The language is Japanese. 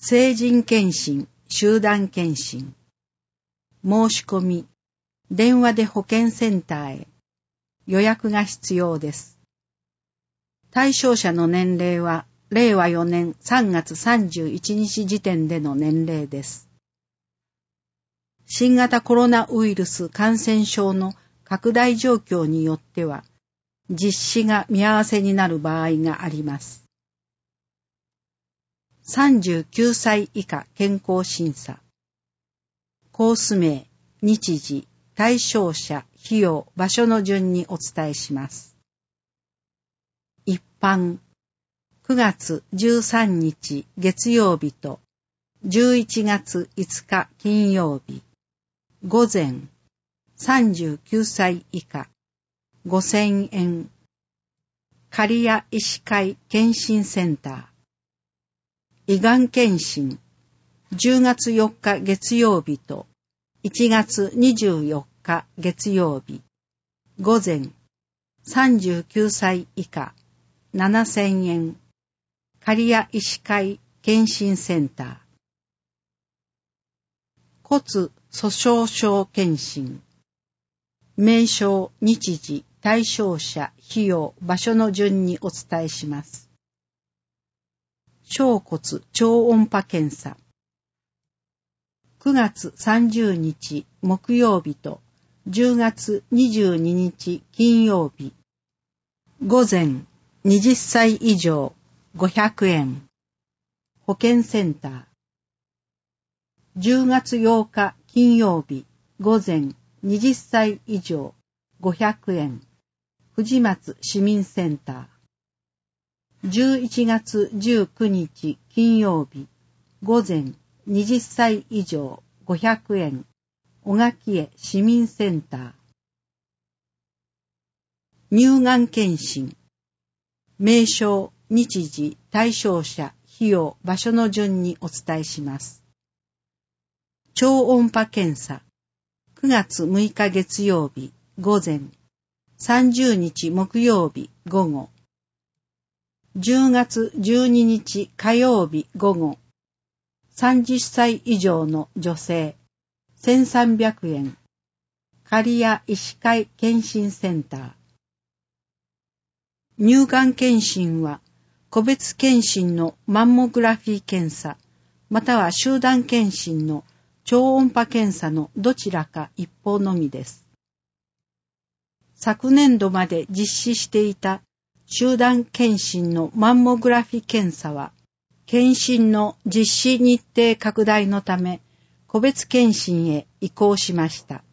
成人検診、集団検診。申し込み、電話で保健センターへ。予約が必要です。対象者の年齢は、令和4年3月31日時点での年齢です。新型コロナウイルス感染症の拡大状況によっては、実施が見合わせになる場合があります。39歳以下健康審査。コース名、日時、対象者、費用、場所の順にお伝えします。一般、9月13日月曜日と11月5日金曜日。午前、39歳以下、5000円。刈谷医師会検診センター。胃がん検診、10月4日月曜日と1月24日月曜日。午前、39歳以下、7000円。刈谷医師会検診センター。骨粗鬆症検診。名称、日時、対象者、費用、場所の順にお伝えします。小骨超音波検査。9月30日木曜日と10月22日金曜日。午前、20歳以上、500円。保健センター。10月8日金曜日、午前、20歳以上、500円。藤松市民センター。11月19日金曜日、午前、20歳以上、500円。小垣江市民センター。乳がん検診。名称、日時、対象者、費用、場所の順にお伝えします。超音波検査。9月6日月曜日、午前。30日木曜日、午後。10月12日火曜日、午後。30歳以上の女性。1300円。刈谷医師会検診センター。乳がん検診は、個別検診のマンモグラフィー検査、または集団検診の超音波検査のどちらか一方のみです。昨年度まで実施していた集団検診のマンモグラフィー検査は、検診の実施日程拡大のため、個別検診へ移行しました。